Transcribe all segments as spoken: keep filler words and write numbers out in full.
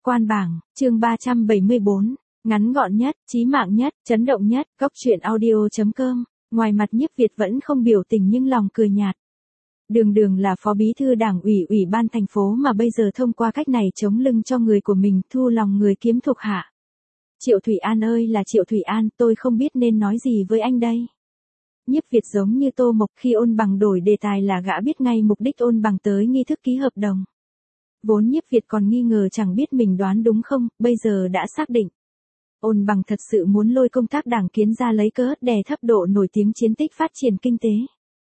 Quan bảng, chương ba trăm bảy mươi bốn, ngắn gọn nhất, chí mạng nhất, chấn động nhất, góc truyện audio chấm com, ngoài mặt Nhiếp Việt vẫn không biểu tình nhưng lòng cười nhạt. Đường đường là phó bí thư đảng ủy ủy ban thành phố mà bây giờ thông qua cách này chống lưng cho người của mình, thu lòng người kiếm thuộc hạ. Triệu Thủy An ơi là Triệu Thủy An, tôi không biết nên nói gì với anh đây. Nhiếp Việt giống như Tô Mộc khi Ôn Bằng đổi đề tài là gã biết ngay mục đích Ôn Bằng tới nghi thức ký hợp đồng. Vốn Nhiếp Việt còn nghi ngờ chẳng biết mình đoán đúng không, bây giờ đã xác định. Ôn Bằng thật sự muốn lôi công tác đảng kiến ra lấy cớ đè thấp độ nổi tiếng chiến tích phát triển kinh tế.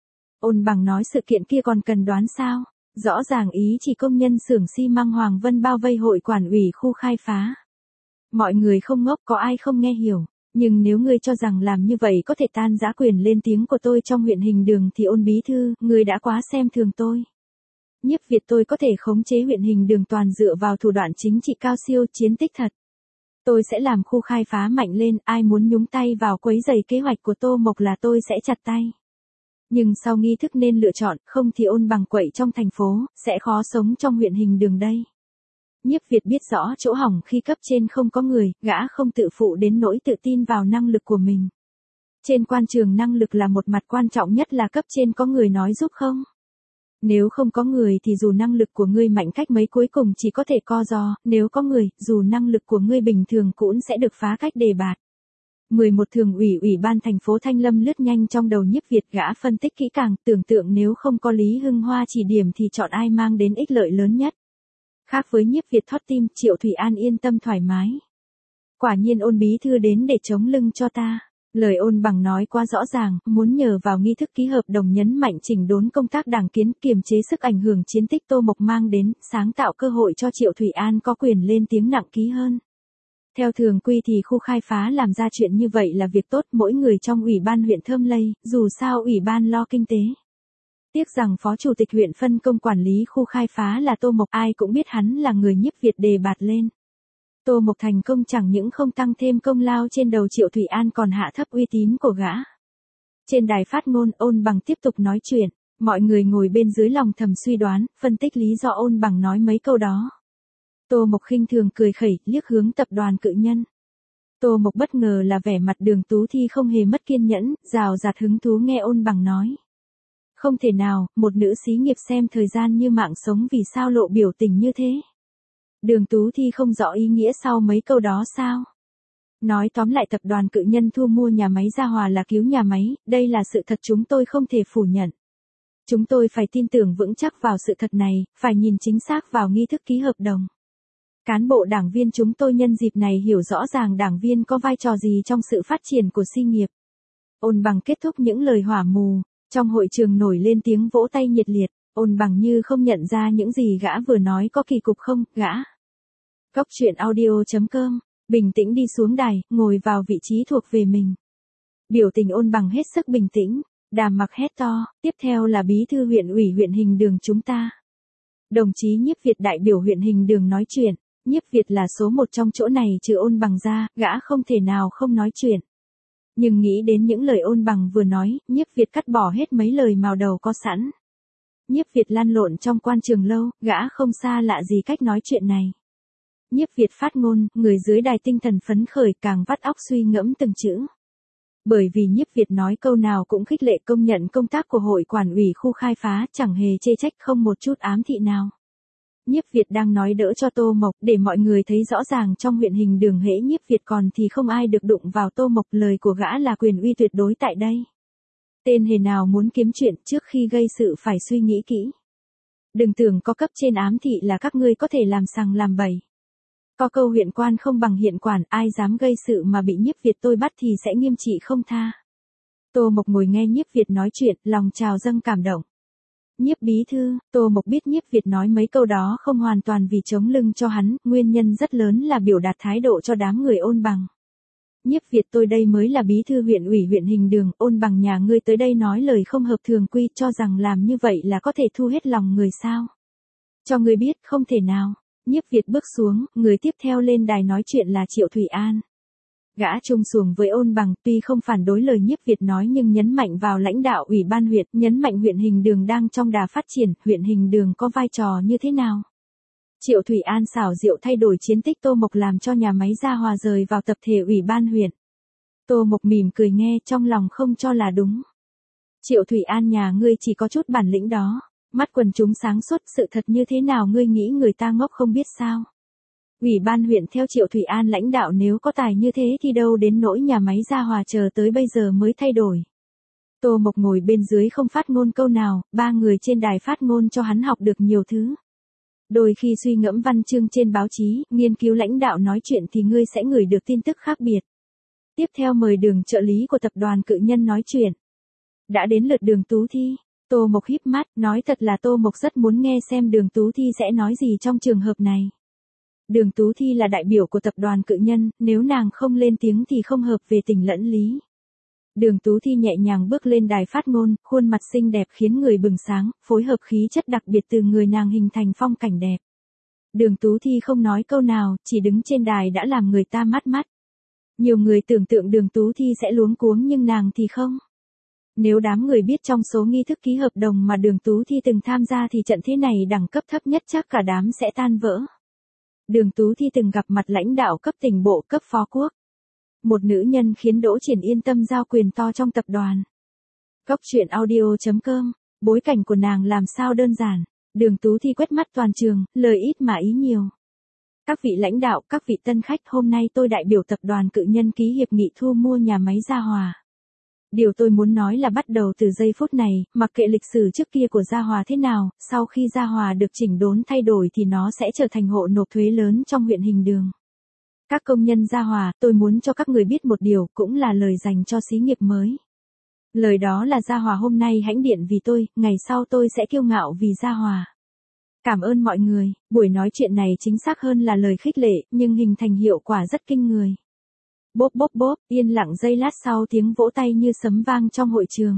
Ôn Bằng nói sự kiện kia còn cần đoán sao, rõ ràng ý chỉ công nhân xưởng xi măng Hoàng Vân bao vây hội quản ủy khu khai phá. Mọi người không ngốc, có ai không nghe hiểu, nhưng nếu ngươi cho rằng làm như vậy có thể tan rã quyền lên tiếng của tôi trong huyện Hình Đường thì Ôn bí thư, ngươi đã quá xem thường tôi. Nhiếp Việt tôi có thể khống chế huyện Hình Đường toàn dựa vào thủ đoạn chính trị cao siêu, chiến tích thật. Tôi sẽ làm khu khai phá mạnh lên, ai muốn nhúng tay vào quấy rầy kế hoạch của Tô Mộc là tôi sẽ chặt tay. Nhưng sau nghi thức nên lựa chọn, không thì Ôn Bằng quậy trong thành phố, sẽ khó sống trong huyện Hình Đường đây. Nhiếp Việt biết rõ chỗ hỏng khi cấp trên không có người, gã không tự phụ đến nỗi tự tin vào năng lực của mình. Trên quan trường năng lực là một mặt quan trọng nhất là cấp trên có người nói giúp không? Nếu không có người thì dù năng lực của ngươi mạnh cách mấy cuối cùng chỉ có thể co giò, nếu có người, dù năng lực của ngươi bình thường cũng sẽ được phá cách đề bạt. mười một thường ủy ủy ban thành phố Thanh Lâm lướt nhanh trong đầu Nhiếp Việt, gã phân tích kỹ càng, tưởng tượng nếu không có Lý Hưng Hoa chỉ điểm thì chọn ai mang đến ích lợi lớn nhất. Khác với Nhiếp Việt thót tim, Triệu Thủy An yên tâm thoải mái. Quả nhiên Ôn bí thư đến để chống lưng cho ta. Lời Ôn Bằng nói quá rõ ràng, muốn nhờ vào nghi thức ký hợp đồng nhấn mạnh chỉnh đốn công tác đảng kiến, kiềm chế sức ảnh hưởng chiến tích Tô Mộc mang đến, sáng tạo cơ hội cho Triệu Thủy An có quyền lên tiếng nặng ký hơn. Theo thường quy thì khu khai phá làm ra chuyện như vậy là việc tốt, mỗi người trong ủy ban huyện Thơm Lây, dù sao ủy ban lo kinh tế. Tiếc rằng phó chủ tịch huyện phân công quản lý khu khai phá là Tô Mộc, ai cũng biết hắn là người Nhiếp Việt đề bạt lên. Tô Mộc thành công chẳng những không tăng thêm công lao trên đầu Triệu Thủy An còn hạ thấp uy tín của gã. Trên đài phát ngôn, Ôn Bằng tiếp tục nói chuyện, mọi người ngồi bên dưới lòng thầm suy đoán, phân tích lý do Ôn Bằng nói mấy câu đó. Tô Mộc khinh thường cười khẩy, liếc hướng tập đoàn Cự Nhân. Tô Mộc bất ngờ là vẻ mặt Đường Tú Thi không hề mất kiên nhẫn, rào rạt hứng thú nghe Ôn Bằng nói. Không thể nào, một nữ xí nghiệp xem thời gian như mạng sống vì sao lộ biểu tình như thế. Đường Tú Thi không rõ ý nghĩa sau mấy câu đó sao. Nói tóm lại tập đoàn Cự Nhân thu mua nhà máy Gia Hòa là cứu nhà máy, đây là sự thật chúng tôi không thể phủ nhận. Chúng tôi phải tin tưởng vững chắc vào sự thật này, phải nhìn chính xác vào nghi thức ký hợp đồng. Cán bộ đảng viên chúng tôi nhân dịp này hiểu rõ ràng đảng viên có vai trò gì trong sự phát triển của xí nghiệp. Ôn Bằng kết thúc những lời hỏa mù. Trong hội trường nổi lên tiếng vỗ tay nhiệt liệt, Ôn Bằng như không nhận ra những gì gã vừa nói có kỳ cục không, gã. Góc truyện audio chấm com, bình tĩnh đi xuống đài, ngồi vào vị trí thuộc về mình. Biểu tình Ôn Bằng hết sức bình tĩnh, Đàm Mặc hét to, tiếp theo là bí thư huyện ủy huyện Hình Đường chúng ta. Đồng chí Nhiếp Việt đại biểu huyện Hình Đường nói chuyện, Nhiếp Việt là số một trong chỗ này trừ Ôn Bằng ra, gã không thể nào không nói chuyện. Nhưng nghĩ đến những lời Ôn Bằng vừa nói, Nhiếp Việt cắt bỏ hết mấy lời mào đầu có sẵn. Nhiếp Việt lăn lộn trong quan trường lâu, gã không xa lạ gì cách nói chuyện này. Nhiếp Việt phát ngôn, người dưới đài tinh thần phấn khởi càng vắt óc suy ngẫm từng chữ. Bởi vì Nhiếp Việt nói câu nào cũng khích lệ công nhận công tác của hội quản ủy khu khai phá, chẳng hề chê trách, không một chút ám thị nào. Nhiếp Việt đang nói đỡ cho Tô Mộc, để mọi người thấy rõ ràng trong huyện Hình Đường hễ Nhiếp Việt còn thì không ai được đụng vào Tô Mộc, lời của gã là quyền uy tuyệt đối tại đây. Tên hề nào muốn kiếm chuyện trước khi gây sự phải suy nghĩ kỹ. Đừng tưởng có cấp trên ám thị là các ngươi có thể làm sằng làm bậy. Có câu huyện quan không bằng hiện quản, ai dám gây sự mà bị Nhiếp Việt tôi bắt thì sẽ nghiêm trị không tha. Tô Mộc ngồi nghe Nhiếp Việt nói chuyện, lòng trào dâng cảm động. Nhiếp bí thư, Tô Mộc biết Nhiếp Việt nói mấy câu đó không hoàn toàn vì chống lưng cho hắn, nguyên nhân rất lớn là biểu đạt thái độ cho đám người Ôn Bằng. Nhiếp Việt tôi đây mới là bí thư huyện ủy huyện Hình Đường, Ôn Bằng nhà ngươi tới đây nói lời không hợp thường quy, cho rằng làm như vậy là có thể thu hết lòng người sao. Cho ngươi biết không thể nào. Nhiếp Việt bước xuống, người tiếp theo lên đài nói chuyện là Triệu Thủy An. Gã chung xuồng với Ôn Bằng, tuy không phản đối lời Nhiếp Việt nói nhưng nhấn mạnh vào lãnh đạo ủy ban huyện, nhấn mạnh huyện Hình Đường đang trong đà phát triển, huyện Hình Đường có vai trò như thế nào. Triệu Thủy An xảo diệu thay đổi chiến tích Tô Mộc làm cho nhà máy Gia Hòa rời vào tập thể ủy ban huyện. Tô Mộc mỉm cười nghe, trong lòng không cho là đúng. Triệu Thủy An nhà ngươi chỉ có chút bản lĩnh đó, mắt quần chúng sáng suốt, sự thật như thế nào ngươi nghĩ người ta ngốc không biết sao? Ủy ban huyện theo Triệu Thủy An lãnh đạo nếu có tài như thế thì đâu đến nỗi nhà máy Gia Hòa chờ tới bây giờ mới thay đổi. Tô Mộc ngồi bên dưới không phát ngôn câu nào, ba người trên đài phát ngôn cho hắn học được nhiều thứ. Đôi khi suy ngẫm văn chương trên báo chí, nghiên cứu lãnh đạo nói chuyện thì ngươi sẽ ngửi được tin tức khác biệt. Tiếp theo mời Đường trợ lý của tập đoàn Cự Nhân nói chuyện. Đã đến lượt Đường Tú Thi. Tô Mộc híp mắt, nói thật là Tô Mộc rất muốn nghe xem Đường Tú Thi sẽ nói gì trong trường hợp này. Đường Tú Thi là đại biểu của tập đoàn Cự Nhân, nếu nàng không lên tiếng thì không hợp về tình lẫn lý. Đường Tú Thi nhẹ nhàng bước lên đài phát ngôn, khuôn mặt xinh đẹp khiến người bừng sáng, phối hợp khí chất đặc biệt từ người nàng hình thành phong cảnh đẹp. Đường Tú Thi không nói câu nào, chỉ đứng trên đài đã làm người ta mắt mắt. Nhiều người tưởng tượng Đường Tú Thi sẽ luống cuống nhưng nàng thì không. Nếu đám người biết trong số nghi thức ký hợp đồng mà Đường Tú Thi từng tham gia thì trận thế này đẳng cấp thấp nhất chắc cả đám sẽ tan vỡ. Đường Tú Thi từng gặp mặt lãnh đạo cấp tỉnh bộ, cấp phó quốc. Một nữ nhân khiến Đỗ Triển yên tâm giao quyền to trong tập đoàn. Góc truyện audio chấm com, bối cảnh của nàng làm sao đơn giản. Đường Tú Thi quét mắt toàn trường, lời ít mà ý nhiều. Các vị lãnh đạo, các vị tân khách, hôm nay tôi đại biểu tập đoàn Cự Nhân ký hiệp nghị thu mua nhà máy Gia Hòa. Điều tôi muốn nói là bắt đầu từ giây phút này, mặc kệ lịch sử trước kia của Gia Hòa thế nào, sau khi Gia Hòa được chỉnh đốn thay đổi thì nó sẽ trở thành hộ nộp thuế lớn trong huyện Hình Đường. Các công nhân Gia Hòa, tôi muốn cho các người biết một điều, cũng là lời dành cho xí nghiệp mới. Lời đó là Gia Hòa hôm nay hãnh diện vì tôi, ngày sau tôi sẽ kiêu ngạo vì Gia Hòa. Cảm ơn mọi người, buổi nói chuyện này chính xác hơn là lời khích lệ, nhưng hình thành hiệu quả rất kinh người. Bốp bốp bốp, yên lặng giây lát sau tiếng vỗ tay như sấm vang trong hội trường.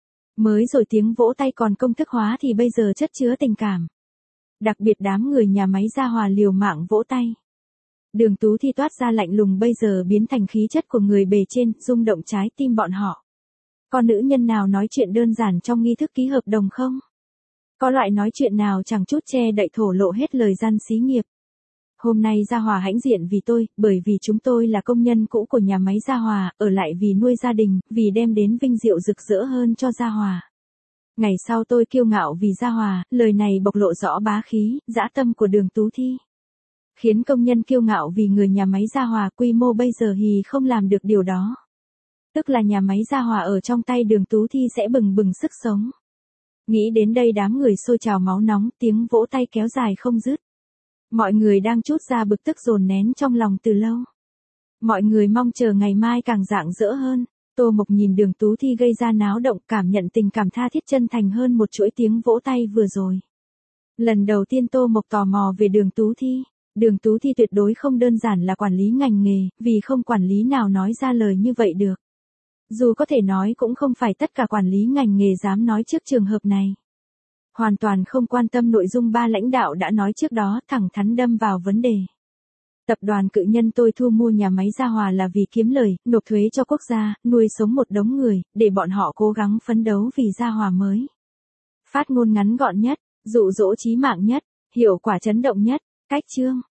Mới rồi tiếng vỗ tay còn công thức hóa thì bây giờ chất chứa tình cảm. Đặc biệt đám người nhà máy Gia Hòa liều mạng vỗ tay. Đường Tú Thi toát ra lạnh lùng bây giờ biến thành khí chất của người bề trên, rung động trái tim bọn họ. Có nữ nhân nào nói chuyện đơn giản trong nghi thức ký hợp đồng không? Có loại nói chuyện nào chẳng chút che đậy thổ lộ hết lời gian xí nghiệp. Hôm nay Gia Hòa hãnh diện vì tôi, bởi vì chúng tôi là công nhân cũ của nhà máy Gia Hòa, ở lại vì nuôi gia đình, vì đem đến vinh diệu rực rỡ hơn cho Gia Hòa. Ngày sau tôi kiêu ngạo vì Gia Hòa, lời này bộc lộ rõ bá khí, dã tâm của Đường Tú Thi. Khiến công nhân kiêu ngạo vì người nhà máy Gia Hòa quy mô bây giờ thì không làm được điều đó. Tức là nhà máy Gia Hòa ở trong tay Đường Tú Thi sẽ bừng bừng sức sống. Nghĩ đến đây đám người sôi trào máu nóng, tiếng vỗ tay kéo dài không dứt. Mọi người đang trút ra bực tức dồn nén trong lòng từ lâu. Mọi người mong chờ ngày mai càng rạng rỡ hơn. Tô Mộc nhìn Đường Tú Thi gây ra náo động, cảm nhận tình cảm tha thiết chân thành hơn một chuỗi tiếng vỗ tay vừa rồi. Lần đầu tiên Tô Mộc tò mò về Đường Tú Thi. Đường Tú Thi tuyệt đối không đơn giản là quản lý ngành nghề, vì không quản lý nào nói ra lời như vậy được. Dù có thể nói cũng không phải tất cả quản lý ngành nghề dám nói trước trường hợp này. Hoàn toàn không quan tâm nội dung ba lãnh đạo đã nói trước đó, thẳng thắn đâm vào vấn đề. Tập đoàn Cự Nhân tôi thu mua nhà máy Gia Hòa là vì kiếm lời, nộp thuế cho quốc gia, nuôi sống một đống người, để bọn họ cố gắng phấn đấu vì Gia Hòa mới. Phát ngôn ngắn gọn nhất, dụ dỗ chí mạng nhất, hiệu quả chấn động nhất, cách chương.